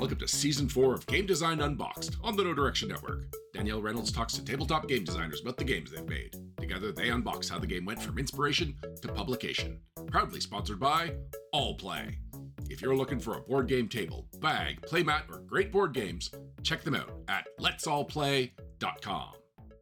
Welcome to Season 4 of Game Design Unboxed on the No Direction Network. Danielle Reynolds talks to tabletop game designers about the games they've made. Together, they unbox how the game went from inspiration to publication. Proudly sponsored by All Play. If you're looking for a board game table, bag, playmat, or great board games, check them out at letsallplay.com.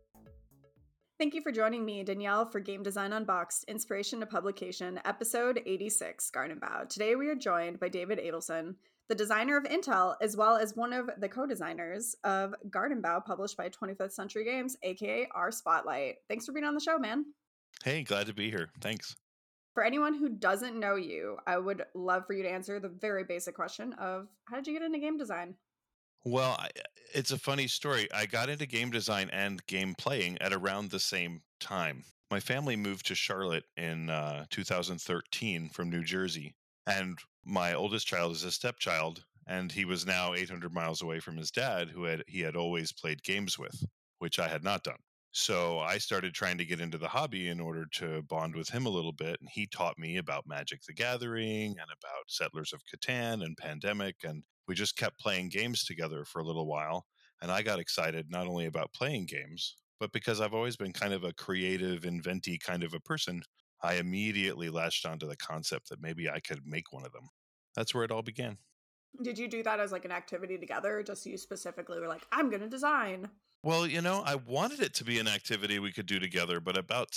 Thank you for joining me, Danielle, for Game Design Unboxed, Inspiration to Publication, Episode 86, Garden Bough. Today we are joined by David Adelson, the designer of Intel, as well as one of the co-designers of Garden Bough, published by 25th Century Games, aka our Spotlight. Thanks for being on the show, man. Hey, glad to be here. Thanks. For anyone who doesn't know you, I would love for you to answer the very basic question of, how did you get into game design? Well, it's a funny story. I got into game design and game playing at around the same time. My family moved to Charlotte in 2013 from New Jersey, and my oldest child is a stepchild, and he was now 800 miles away from his dad, who he had always played games with, which I had not done. So I started trying to get into the hobby in order to bond with him a little bit, and he taught me about Magic the Gathering and about Settlers of Catan and Pandemic, and we just kept playing games together for a little while. And I got excited not only about playing games, but because I've always been kind of a creative, inventy kind of a person, I immediately latched onto the concept that maybe I could make one of them. That's where it all began. Did you do that as like an activity together? Just you specifically were like, I'm going to design. Well, I wanted it to be an activity we could do together, but about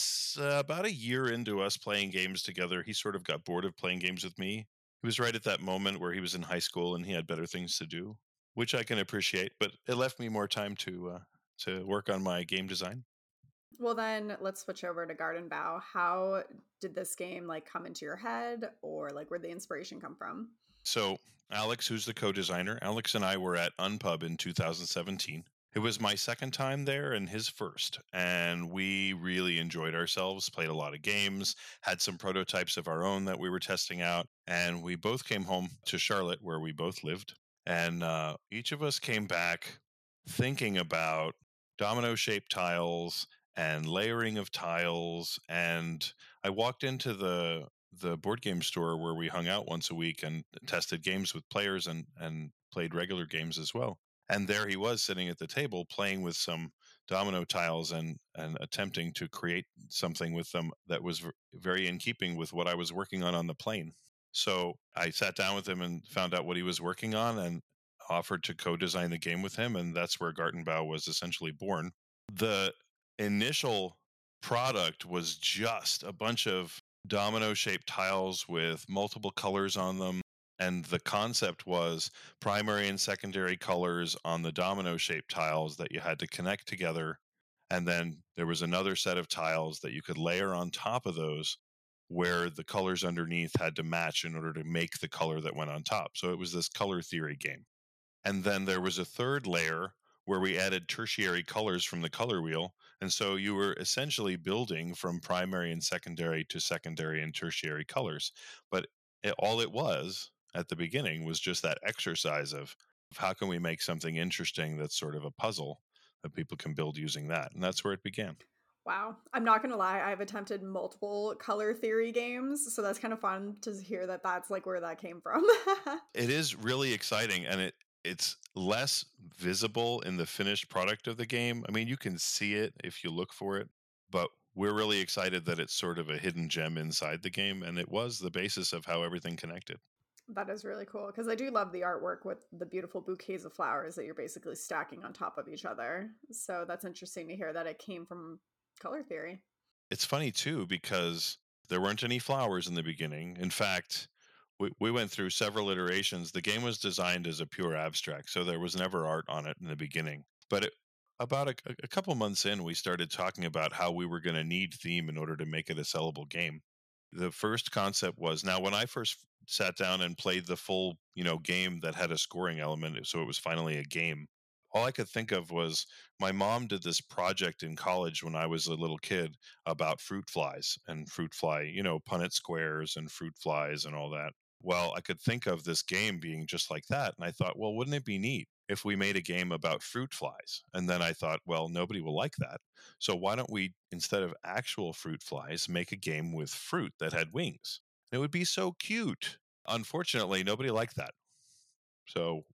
a year into us playing games together, he sort of got bored of playing games with me. He was right at that moment where he was in high school and he had better things to do, which I can appreciate, but it left me more time to work on my game design. Well, then let's switch over to Garden Bough. How did this game come into your head, or where'd the inspiration come from? So Alex, who's the co-designer, Alex and I were at Unpub in 2017. It was my second time there and his first, and we really enjoyed ourselves, played a lot of games, had some prototypes of our own that we were testing out, and we both came home to Charlotte, where we both lived, and each of us came back thinking about domino-shaped tiles and layering of tiles, and I walked into the board game store where we hung out once a week and tested games with players and played regular games as well. And there he was sitting at the table playing with some domino tiles and attempting to create something with them that was very in keeping with what I was working on the plane. So I sat down with him and found out what he was working on and offered to co-design the game with him. And that's where Garden Bough was essentially born. The initial product was just a bunch of domino-shaped tiles with multiple colors on them. And the concept was primary and secondary colors on the domino-shaped tiles that you had to connect together. And then there was another set of tiles that you could layer on top of those where the colors underneath had to match in order to make the color that went on top. So it was this color theory game. And then there was a third layer where we added tertiary colors from the color wheel. And so you were essentially building from primary and secondary to secondary and tertiary colors. But all it was at the beginning was just that exercise of how can we make something interesting that's sort of a puzzle that people can build using that. And that's where it began. Wow. I'm not going to lie. I've attempted multiple color theory games. So that's kind of fun to hear that that's where that came from. It is really exciting. And it's less visible in the finished product of the game. I mean, you can see it if you look for it, but we're really excited that it's sort of a hidden gem inside the game. And it was the basis of how everything connected. That is really cool, because I do love the artwork with the beautiful bouquets of flowers that you're basically stacking on top of each other. So that's interesting to hear that it came from color theory. It's funny, too, because there weren't any flowers in the beginning. In fact, we went through several iterations. The game was designed as a pure abstract, so there was never art on it in the beginning. But about a couple months in, we started talking about how we were going to need theme in order to make it a sellable game. The first concept was, now when I first sat down and played the full, game that had a scoring element, so it was finally a game, all I could think of was my mom did this project in college when I was a little kid about fruit flies and fruit fly, Punnett squares and fruit flies and all that. Well, I could think of this game being just like that. And I thought, well, wouldn't it be neat if we made a game about fruit flies? And then I thought, well, nobody will like that. So why don't we, instead of actual fruit flies, make a game with fruit that had wings? It would be so cute. Unfortunately, nobody liked that. So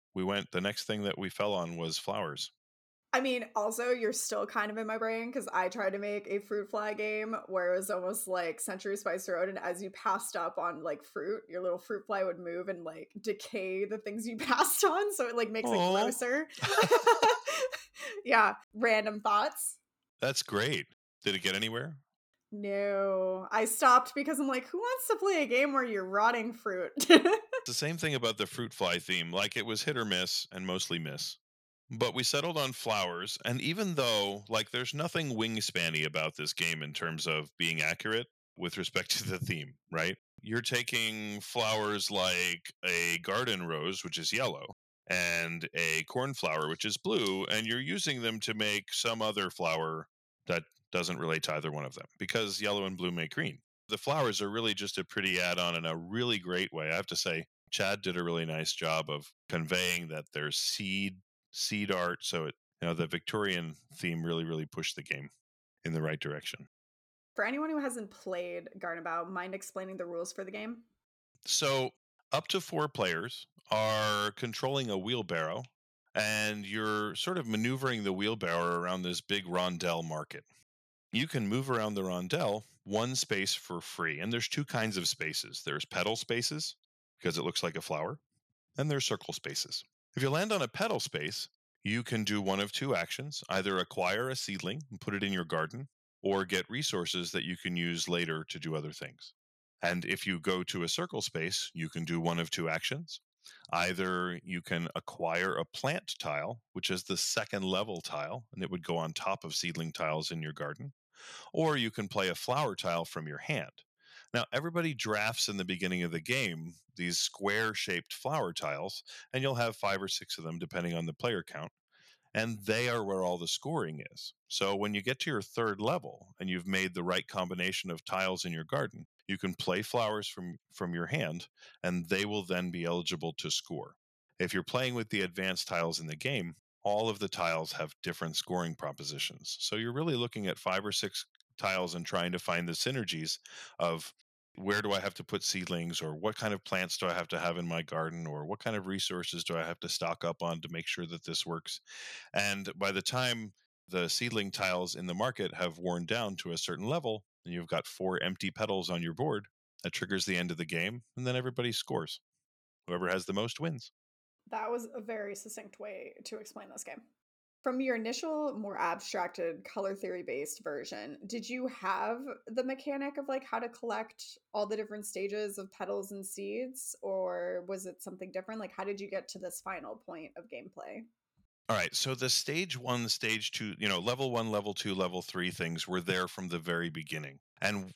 the next thing that we fell on was flowers. I mean, also, you're still kind of in my brain because I tried to make a fruit fly game where it was almost like Century Spice Road, and as you passed up on like fruit, your little fruit fly would move and like decay the things you passed on, so it like makes it Oh, grosser. Yeah, random thoughts. that's great. Did it get anywhere? No, I stopped because I'm like, who wants to play a game where you're rotting fruit? The same thing about the fruit fly theme. Like, it was hit or miss and mostly miss. But we settled on flowers, and even though like there's nothing wingspanny about this game in terms of being accurate with respect to the theme, right? You're taking flowers like a garden rose, which is yellow, and a cornflower, which is blue, and you're using them to make some other flower that doesn't relate to either one of them because yellow and blue make green. The flowers are really just a pretty add-on in a really great way. I have to say, Chad did a really nice job of conveying that there's seed art. So the Victorian theme really pushed the game in the right direction. For anyone who hasn't played Garnabout, mind explaining the rules for the game? So up to 4 players are controlling a wheelbarrow, and you're sort of maneuvering the wheelbarrow around this big rondel market. You can move around the rondel one space for free, and there's 2 kinds of spaces. There's petal spaces because it looks like a flower, and there's circle spaces. If you land on a petal space, you can do one of 2 actions: either acquire a seedling and put it in your garden, or get resources that you can use later to do other things. And if you go to a circle space, you can do one of 2 actions. Either you can acquire a plant tile, which is the second level tile, and it would go on top of seedling tiles in your garden, or you can play a flower tile from your hand. Now, everybody drafts in the beginning of the game these square shaped flower tiles, and you'll have 5 or 6 of them depending on the player count. And they are where all the scoring is. So when you get to your 3rd level and you've made the right combination of tiles in your garden, you can play flowers from your hand, and they will then be eligible to score. If you're playing with the advanced tiles in the game, all of the tiles have different scoring propositions. So you're really looking at 5 or 6 tiles and trying to find the synergies of where do I have to put seedlings, or what kind of plants do I have to have in my garden, or what kind of resources do I have to stock up on to make sure that this works. And by the time the seedling tiles in the market have worn down to a certain level, and you've got 4 empty petals on your board, that triggers the end of the game, and then everybody scores. Whoever has the most wins. That was a very succinct way to explain this game. From your initial, more abstracted, color theory based version, did you have the mechanic of like how to collect all the different stages of petals and seeds, or was it something different? Like, how did you get to this final point of gameplay? All right, so the stage 1, stage 2, level 1, level 2, level 3 things were there from the very beginning. And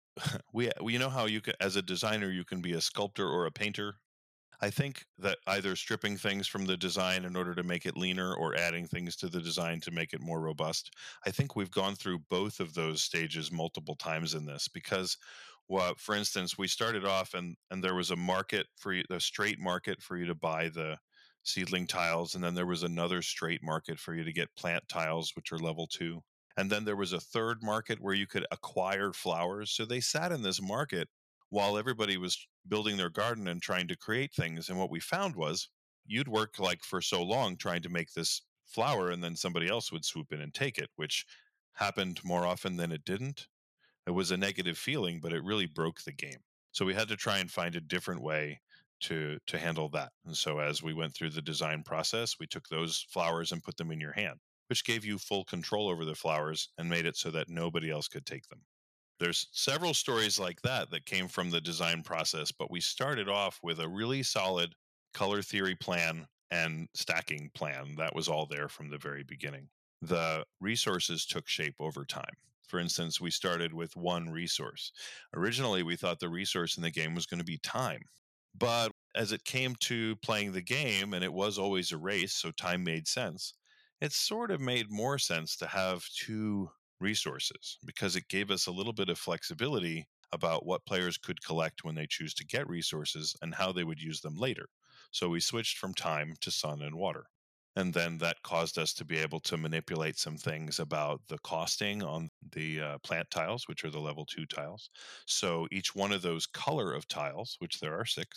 we know how you can, as a designer, you can be a sculptor or a painter. I think that either stripping things from the design in order to make it leaner, or adding things to the design to make it more robust. I think we've gone through both of those stages multiple times in this because, well, for instance, we started off and there was a market for you, a straight market for you to buy the seedling tiles, and then there was another straight market for you to get plant tiles, which are level 2. And then there was a third market where you could acquire flowers. So they sat in this market while everybody was building their garden and trying to create things. And what we found was you'd work like for so long trying to make this flower, and then somebody else would swoop in and take it, which happened more often than it didn't. It was a negative feeling, but it really broke the game. So we had to try and find a different way to handle that. And so as we went through the design process, we took those flowers and put them in your hand, which gave you full control over the flowers and made it so that nobody else could take them. There's several stories like that that came from the design process, but we started off with a really solid color theory plan and stacking plan that was all there from the very beginning. The resources took shape over time. For instance, we started with 1 resource. Originally, we thought the resource in the game was going to be time. But as it came to playing the game, and it was always a race, so time made sense, it sort of made more sense to have 2 resources because it gave us a little bit of flexibility about what players could collect when they choose to get resources and how they would use them later. So we switched from time to sun and water. And then that caused us to be able to manipulate some things about the costing on the plant tiles, which are the level 2 tiles. So each one of those color of tiles, which there are 6,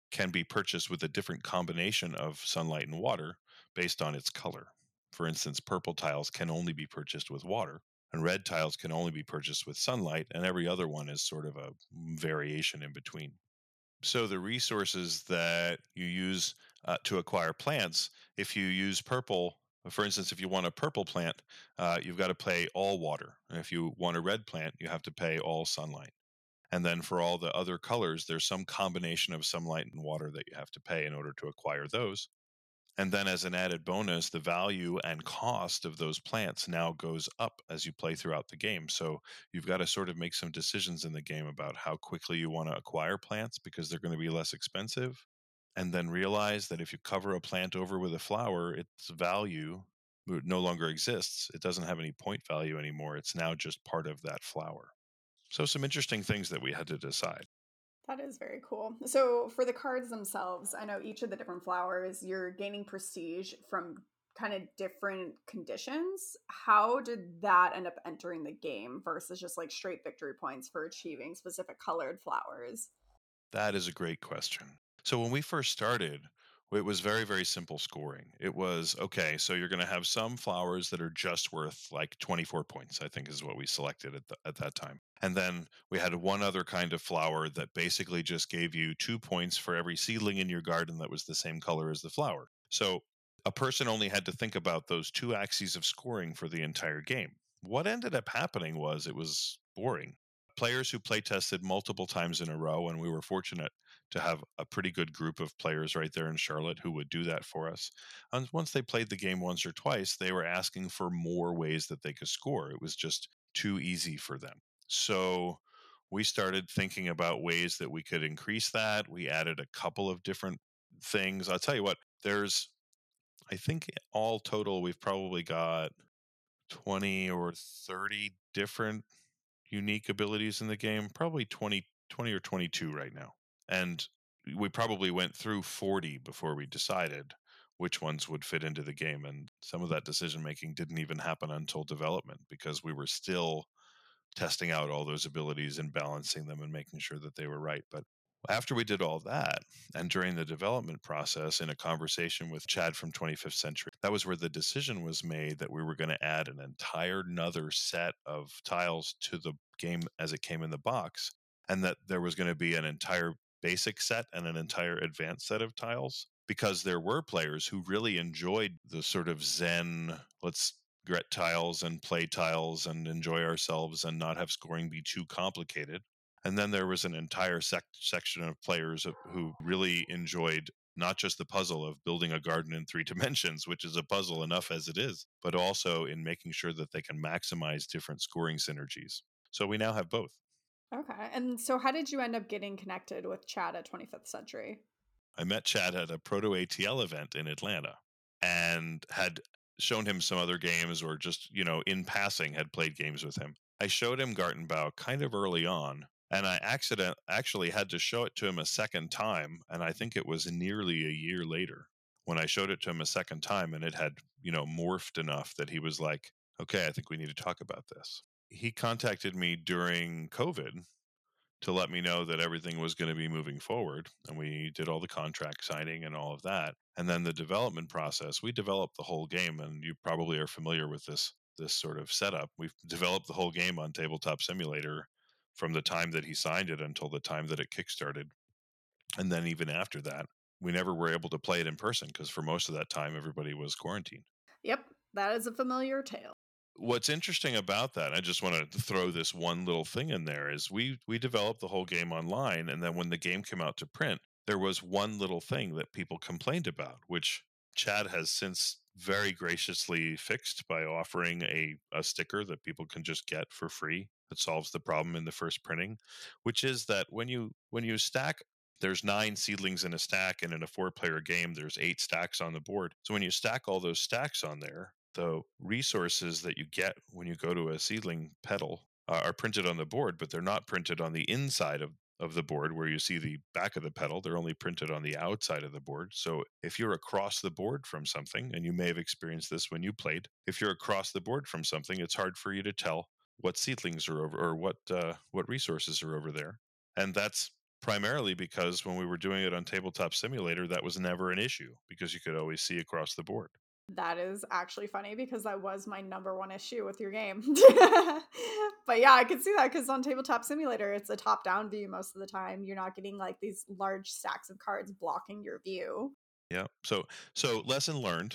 can be purchased with a different combination of sunlight and water based on its color. For instance, purple tiles can only be purchased with water, and red tiles can only be purchased with sunlight, and every other one is sort of a variation in between. So the resources that you use to acquire plants, if you use purple, for instance, if you want a purple plant, you've got to pay all water. And if you want a red plant, you have to pay all sunlight. And then for all the other colors, there's some combination of sunlight and water that you have to pay in order to acquire those. And then as an added bonus, the value and cost of those plants now goes up as you play throughout the game. So you've got to sort of make some decisions in the game about how quickly you want to acquire plants because they're going to be less expensive. And then realize that if you cover a plant over with a flower, its value no longer exists. It doesn't have any point value anymore. It's now just part of that flower. So some interesting things that we had to decide. That is very cool. So, for the cards themselves, I know each of the different flowers, you're gaining prestige from kind of different conditions. How did that end up entering the game versus just like straight victory points for achieving specific colored flowers? That is a great question. So when we first started, it was very, very simple scoring. It was okay, so you're going to have some flowers that are just worth like 24 points, I think is what we selected at that time. And then we had one other kind of flower that basically just gave you 2 points for every seedling in your garden that was the same color as the flower. So a person only had to think about those two axes of scoring for the entire game. What ended up happening was it was boring. Players who play tested multiple times in a row, and we were fortunate to have a pretty good group of players right there in Charlotte who would do that for us. And once they played the game once or twice, they were asking for more ways that they could score. It was just too easy for them. So we started thinking about ways that we could increase that. We added a couple of different things. I'll tell you what, I think all total, we've probably got 20 or 30 different unique abilities in the game, probably 20 or 22 right now. And we probably went through 40 before we decided which ones would fit into the game. And some of that decision making didn't even happen until development because we were still testing out all those abilities and balancing them and making sure that they were right. But after we did all that, and during the development process, in a conversation with Chad from 25th Century, that was where the decision was made that we were going to add an entire another set of tiles to the game as it came in the box, and that there was going to be an entire basic set and an entire advanced set of tiles, because there were players who really enjoyed the sort of zen, let's gret tiles and play tiles and enjoy ourselves and not have scoring be too complicated. And then there was an entire section of players who really enjoyed not just the puzzle of building a garden in 3 dimensions, which is a puzzle enough as it is, but also in making sure that they can maximize different scoring synergies. So we now have both. Okay. And so, how did you end up getting connected with Chad at 25th Century? I met Chad at a Proto ATL event in Atlanta and had shown him some other games, or just, in passing had played games with him. I showed him Gartenbau kind of early on, and I actually had to show it to him a second time, and I think it was nearly a year later when I showed it to him a second time, and it had, morphed enough that he was like, okay, I think we need to talk about this. He contacted me during COVID to let me know that everything was going to be moving forward. And we did all the contract signing and all of that. And then the development process, we developed the whole game. And you probably are familiar with this sort of setup. We've developed the whole game on Tabletop Simulator from the time that he signed it until the time that it kickstarted. And then even after that, we never were able to play it in person because for most of that time, everybody was quarantined. Yep, that is a familiar tale. What's interesting about that, I just want to throw this one little thing in there, is we developed the whole game online, and then when the game came out to print, there was one little thing that people complained about, which Chad has since very graciously fixed by offering a sticker that people can just get for free that solves the problem in the first printing, which is that when you stack, there's 9 seedlings in a stack, and in a 4-player game there's 8 stacks on the board. So when you stack all those stacks on there, the resources that you get when you go to a seedling petal are printed on the board, but they're not printed on the inside of the board where you see the back of the petal. They're only printed on the outside of the board. So if you're across the board from something, and you may have experienced this when you played, if you're across the board from something, it's hard for you to tell what seedlings are over, or what resources are over there. And that's primarily because when we were doing it on Tabletop Simulator, that was never an issue because you could always see across the board. That is actually funny because that was my number one issue with your game. But yeah, I can see that because on Tabletop Simulator, it's a top down view most of the time. You're not getting like these large stacks of cards blocking your view. Yeah. So lesson learned.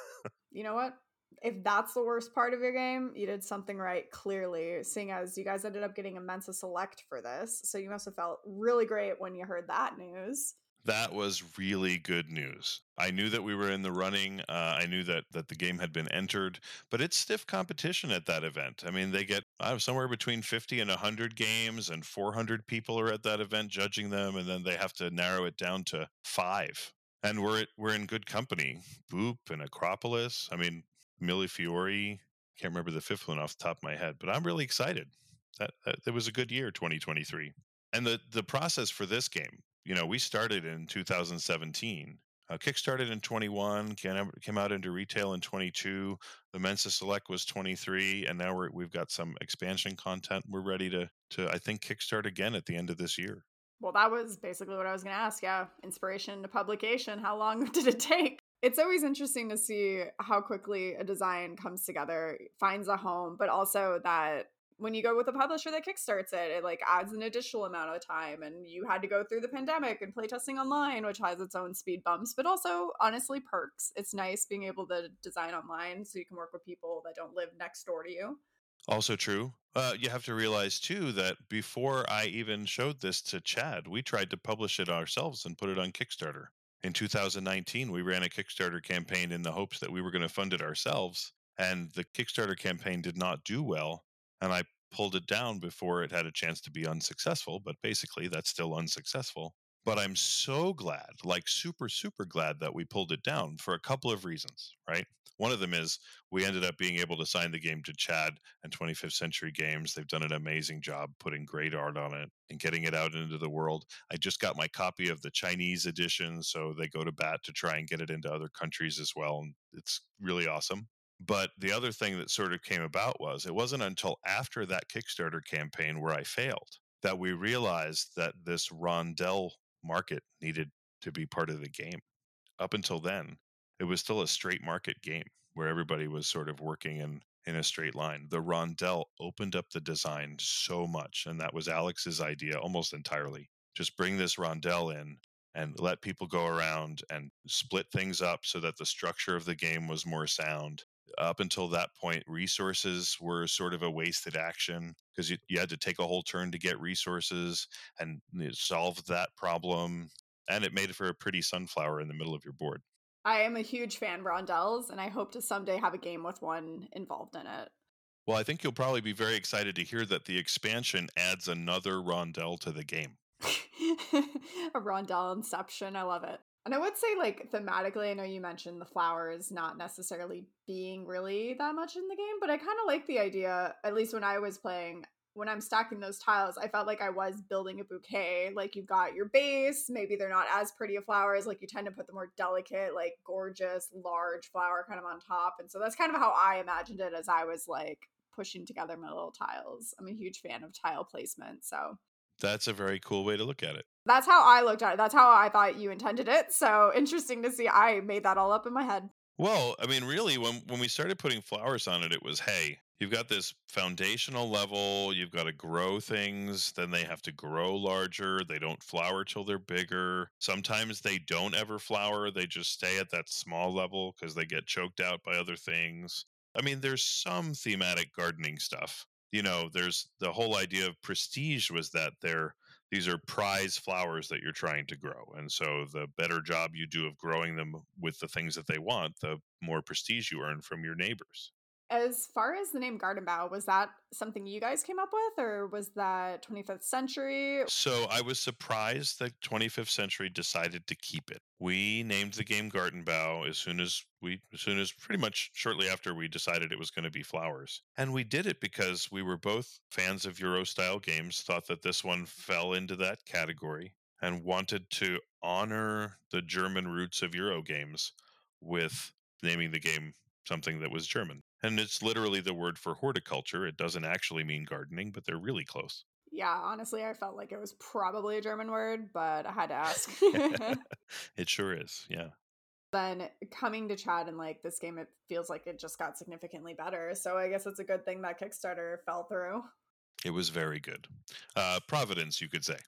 You know what? If that's the worst part of your game, you did something right, clearly, seeing as you guys ended up getting a Mensa Select for this. So you must have felt really great when you heard that news. That was really good news. I knew that we were in the running. I knew that the game had been entered, but it's stiff competition at that event. I mean, they get somewhere between 50 and 100 games, and 400 people are at that event judging them, and then they have to narrow it down to 5. And we're in good company. Boop and Acropolis. I mean, Millefiori. Can't remember the fifth one off the top of my head, but I'm really excited. That it was a good year, 2023. And the process for this game, we started in 2017. Kickstarted in 21, came out into retail in 22. The Mensa Select was 23, and now we've got some expansion content. We're ready to I think kickstart again at the end of this year. Well, that was basically what I was going to ask. Yeah, inspiration to publication. How long did it take? It's always interesting to see how quickly a design comes together, finds a home, but also that when you go with a publisher that kickstarts it, it like adds an additional amount of time. And you had to go through the pandemic and playtesting online, which has its own speed bumps, but also honestly perks. It's nice being able to design online so you can work with people that don't live next door to you. Also true. You have to realize too that before I even showed this to Chad, we tried to publish it ourselves and put it on Kickstarter. In 2019, we ran a Kickstarter campaign in the hopes that we were going to fund it ourselves, and the Kickstarter campaign did not do well, and I pulled it down before it had a chance to be unsuccessful, but basically that's still unsuccessful. But I'm so glad, like super, super glad that we pulled it down for a couple of reasons, right? One of them is we ended up being able to sign the game to Chad and 25th Century Games. They've done an amazing job putting great art on it and getting it out into the world. I just got my copy of the Chinese edition, so they go to bat to try and get it into other countries as well. And it's really awesome. But the other thing that sort of came about was it wasn't until after that Kickstarter campaign where I failed that we realized that this Rondell market needed to be part of the game. Up until then, it was still a straight market game where everybody was sort of working in a straight line. The Rondell opened up the design so much, and that was Alex's idea almost entirely. Just bring this Rondell in and let people go around and split things up so that the structure of the game was more sound. Up until that point, resources were sort of a wasted action because you had to take a whole turn to get resources and solve that problem. And it made it for a pretty sunflower in the middle of your board. I am a huge fan of Rondells, and I hope to someday have a game with one involved in it. Well, I think you'll probably be very excited to hear that the expansion adds another Rondell to the game. A Rondell Inception. I love it. And I would say, like, thematically, I know you mentioned the flowers not necessarily being really that much in the game, but I kind of like the idea, at least when I was playing, when I'm stacking those tiles, I felt like I was building a bouquet. Like, you've got your base, maybe they're not as pretty of flowers, like, you tend to put the more delicate, like, gorgeous, large flower kind of on top. And so that's kind of how I imagined it as I was, like, pushing together my little tiles. I'm a huge fan of tile placement, so That's a very cool way to look at it. that's how I looked at it. That's how I thought you intended it. So interesting to see. I made that all up in my head. Well, I mean, really, when we started putting flowers on it, it was, hey, you've got this foundational level, you've got to grow things, then they have to grow larger. They don't flower till they're bigger. Sometimes they don't ever flower, they just stay at that small level because they get choked out by other things. I mean, there's some thematic gardening stuff. There's the whole idea of prestige was that these are prize flowers that you're trying to grow. And so the better job you do of growing them with the things that they want, the more prestige you earn from your neighbors. As far as the name Garden Bow, was that something you guys came up with, or was that 25th Century? So I was surprised that 25th Century decided to keep it. We named the game Gartenbau as soon as pretty much shortly after we decided it was going to be flowers. And we did it because we were both fans of Euro style games, thought that this one fell into that category, and wanted to honor the German roots of Euro games with naming the game something that was German. And it's literally the word for horticulture. It doesn't actually mean gardening, but they're really close. Yeah, honestly, I felt like it was probably a German word, but I had to ask. It sure is. Yeah. Then coming to chat and like this game, it feels like it just got significantly better. So I guess it's a good thing that Kickstarter fell through. It was very good. Providence, you could say.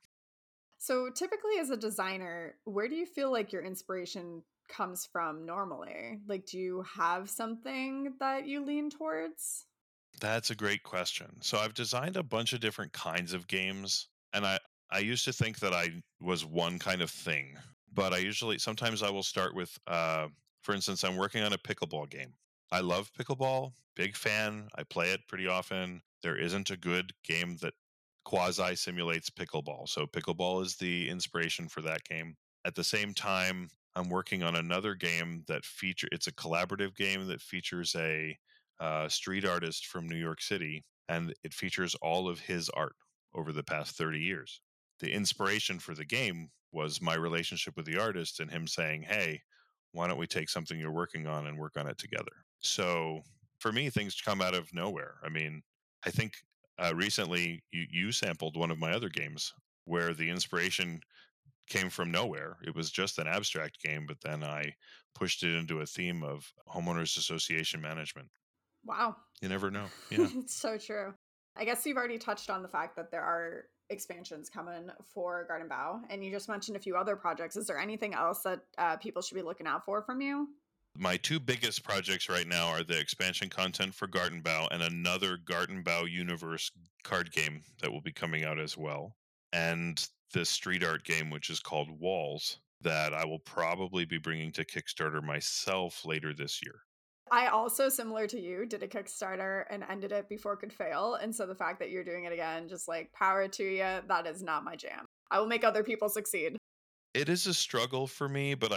So typically as a designer, where do you feel like your inspiration comes from normally? Like, do you have something that you lean towards? That's a great question. So I've designed a bunch of different kinds of games, and I used to think that I was one kind of thing, but I usually sometimes I will start with for instance, I'm working on a pickleball game. I love pickleball, big fan. I play it pretty often. There isn't a good game that quasi simulates pickleball. So pickleball is the inspiration for that game. At the same time, I'm working on another game that it's a collaborative game that features a street artist from New York City, and it features all of his art over the past 30 years. The inspiration for the game was my relationship with the artist and him saying, "Hey, why don't we take something you're working on and work on it together?" So for me, things come out of nowhere. I mean, I think recently you sampled one of my other games where the inspiration came from nowhere. It was just an abstract game, but then I pushed it into a theme of homeowners association management. Wow. You never know. Yeah. It's so true. I guess you've already touched on the fact that there are expansions coming for Garden Bow, and you just mentioned a few other projects. Is there anything else that people should be looking out for from you? My two biggest projects right now are the expansion content for Gartenbau and another Gartenbau universe card game that will be coming out as well. And the street art game, which is called Walls, that I will probably be bringing to Kickstarter myself later this year. I also, similar to you, did a Kickstarter and ended it before it could fail. And so the fact that you're doing it again, just like power to you, that is not my jam. I will make other people succeed. It is a struggle for me, but I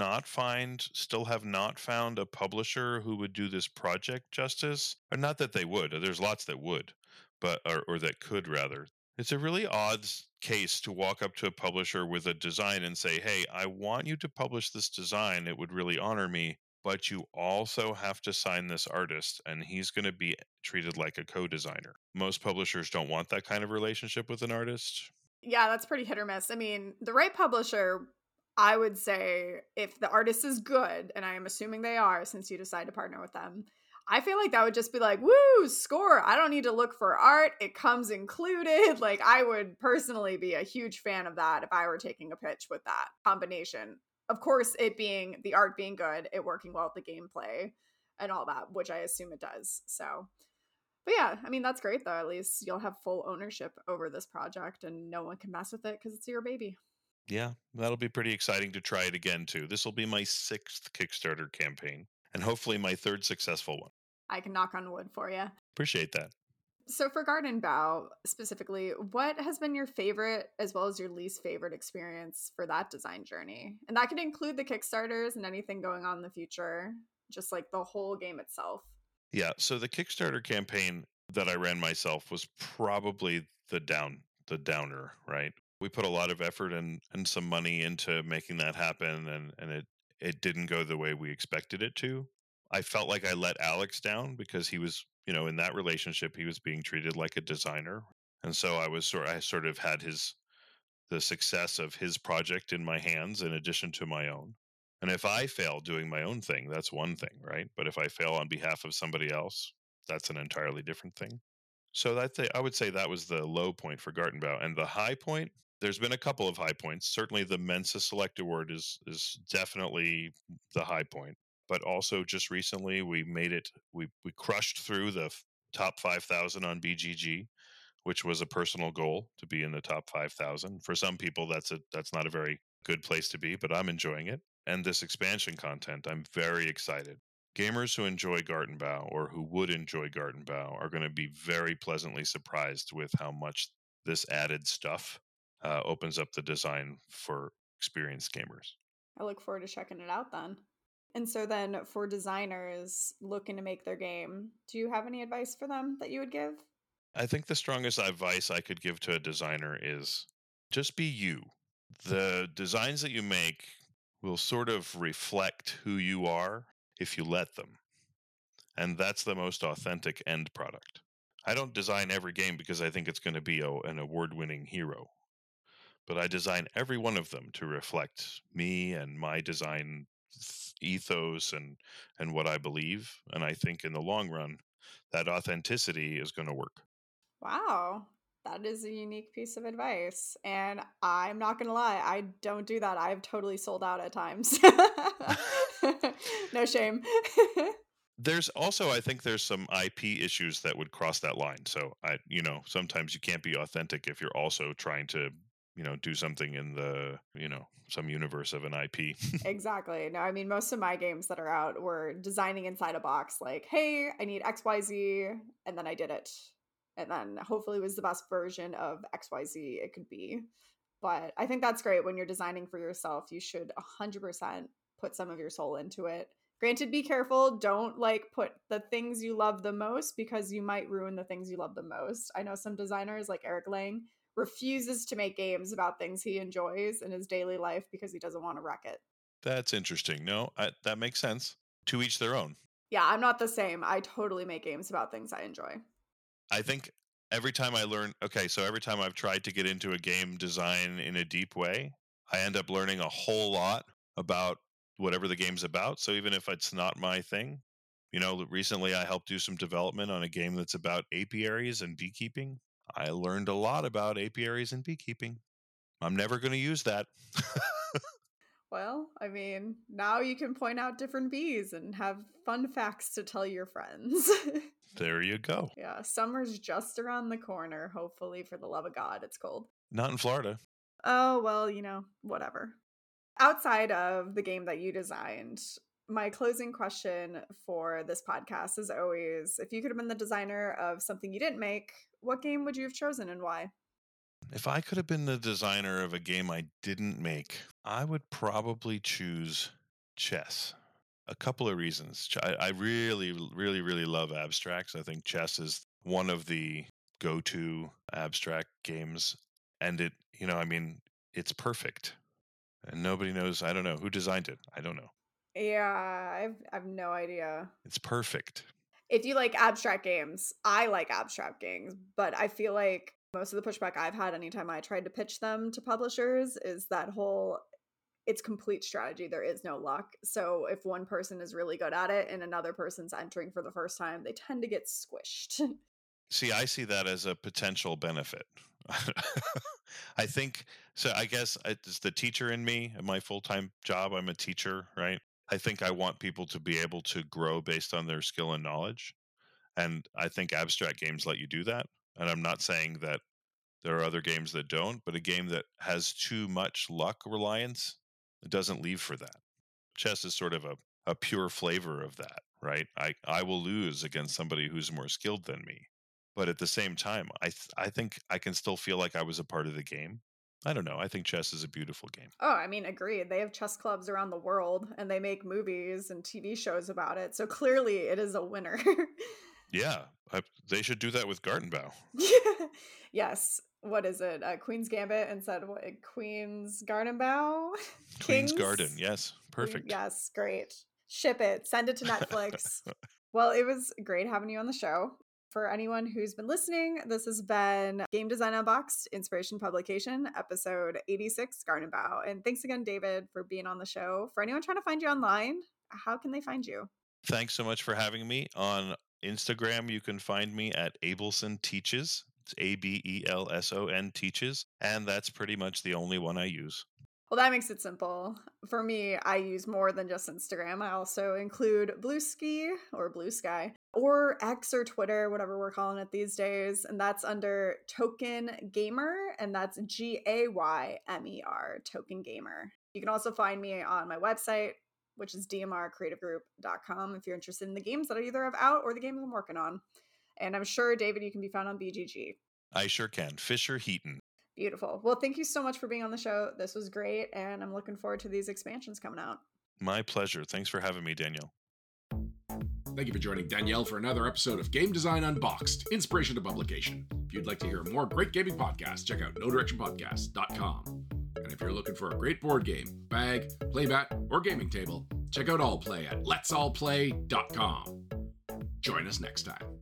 still have not found a publisher who would do this project justice. Or not that they would. There's lots that would, or that could rather. It's a really odd case to walk up to a publisher with a design and say, "Hey, I want you to publish this design. It would really honor me, but you also have to sign this artist, and he's going to be treated like a co-designer." Most publishers don't want that kind of relationship with an artist. Yeah, that's pretty hit or miss. I mean, the right publisher, I would say, if the artist is good, and I am assuming they are since you decide to partner with them, I feel like that would just be like, woo, score. I don't need to look for art. It comes included. Like, I would personally be a huge fan of that if I were taking a pitch with that combination. Of course, it being the art being good, it working well with the gameplay and all that, which I assume it does. So, but yeah, I mean, that's great though. At least you'll have full ownership over this project and no one can mess with it because it's your baby. Yeah, that'll be pretty exciting to try it again, too. This will be my 6th Kickstarter campaign and hopefully my 3rd successful one. I can knock on wood for you. Appreciate that. So, for Garden Bow specifically, what has been your favorite as well as your least favorite experience for that design journey? And that could include the Kickstarters and anything going on in the future, just like the whole game itself. Yeah, so the Kickstarter campaign that I ran myself was probably the downer, right? We put a lot of effort and some money into making that happen, and it didn't go the way we expected it to. I felt like I let Alex down because he was, in that relationship he was being treated like a designer. And so I sort of had the success of his project in my hands in addition to my own. And if I fail doing my own thing, that's one thing, right? But if I fail on behalf of somebody else, that's an entirely different thing. So I would say that was the low point for Gartenbau. And the high point, there's been a couple of high points. Certainly the Mensa Select Award is definitely the high point. But also just recently we crushed through the top 5,000 on BGG, which was a personal goal to be in the top 5,000. For some people, that's not a very good place to be, but I'm enjoying it. And this expansion content, I'm very excited. Gamers who enjoy Gartenbau or who would enjoy Gartenbau are going to be very pleasantly surprised with how much this added stuff opens up the design for experienced gamers. I look forward to checking it out then. And so, then for designers looking to make their game, do you have any advice for them that you would give? I think the strongest advice I could give to a designer is just be you. The designs that you make will sort of reflect who you are if you let them. And that's the most authentic end product. I don't design every game because I think it's going to be an award-winning hero. But I design every one of them to reflect me and my design ethos and what I believe. And I think in the long run, that authenticity is going to work. Wow. That is a unique piece of advice. And I'm not going to lie, I don't do that. I've totally sold out at times. No shame. There's also, I think there's some IP issues that would cross that line. So sometimes you can't be authentic if you're also trying to, do something in the, some universe of an IP. Exactly. No, I mean, most of my games that are out were designing inside a box, like, hey, I need XYZ, and then I did it. And then hopefully it was the best version of XYZ it could be. But I think that's great. When you're designing for yourself, you should 100% put some of your soul into it. Granted, be careful. Don't put the things you love the most, because you might ruin the things you love the most. I know some designers like Eric Lang refuses to make games about things he enjoys in his daily life because he doesn't want to wreck it. That's interesting. No, that makes sense. To each their own. Yeah, I'm not the same. I totally make games about things I enjoy. I think every time every time I've tried to get into a game design in a deep way, I end up learning a whole lot about whatever the game's about. So even if it's not my thing, recently I helped do some development on a game that's about apiaries and beekeeping. I learned a lot about apiaries and beekeeping. I'm never going to use that. Well, I mean, now you can point out different bees and have fun facts to tell your friends. There you go. Yeah, summer's just around the corner, hopefully, for the love of God. It's cold. Not in Florida. Oh, well, whatever. Outside of the game that you designed, my closing question for this podcast is always, if you could have been the designer of something you didn't make, what game would you have chosen and why? If I could have been the designer of a game I didn't make, I would probably choose chess. A couple of reasons. I really, really, really love abstracts. I think chess is one of the go-to abstract games. And it's perfect. And nobody knows. I don't know who designed it. I don't know. Yeah, I've no idea. It's perfect. If you like abstract games, I like abstract games, but I feel like most of the pushback I've had anytime I tried to pitch them to publishers is that whole, it's complete strategy. There is no luck. So if one person is really good at it and another person's entering for the first time, they tend to get squished. See, I see that as a potential benefit. I think so. I guess it's the teacher in me. In my full-time job, I'm a teacher, right? I think I want people to be able to grow based on their skill and knowledge. And I think abstract games let you do that. And I'm not saying that there are other games that don't, but a game that has too much luck reliance, it doesn't leave for that. Chess is sort of a pure flavor of that, right? I will lose against somebody who's more skilled than me. But at the same time, I think I can still feel like I was a part of the game. I don't know. I think chess is a beautiful game. Oh, I mean, agreed. They have chess clubs around the world and they make movies and TV shows about it. So clearly it is a winner. Yeah, they should do that with Gartenbau. Yes. What is it? Queen's Gambit instead what? Queen's Gardenbow? Queen's Garden. Yes. Perfect. Yes. Great. Ship it. Send it to Netflix. Well, it was great having you on the show. For anyone who's been listening, this has been Game Design Unboxed, Inspiration Publication, episode 86, Gardenbow. And thanks again, David, for being on the show. For anyone trying to find you online, how can they find you? Thanks so much for having me. On Instagram, you can find me at Abelson Teaches. It's ABELSON Teaches. And that's pretty much the only one I use. Well, that makes it simple. For me, I use more than just Instagram. I also include Bluesky or Blue Sky or X or Twitter, whatever we're calling it these days. And that's under Token Gamer. And that's GAYMER, Token Gamer. You can also find me on my website, which is dmrcreativegroup.com if you're interested in the games that I either have out or the games I'm working on. And I'm sure, David, you can be found on BGG. I sure can. Fisher Heaton. Beautiful. Well, thank you so much for being on the show. This was great, and I'm looking forward to these expansions coming out. My pleasure. Thanks for having me, Danielle. Thank you for joining Danielle for another episode of Game Design Unboxed, Inspiration to Publication. If you'd like to hear more great gaming podcasts, check out NoDirectionPodcast.com. And if you're looking for a great board game, bag, playmat, or gaming table, check out All Play at Let'sAllPlay.com. Join us next time.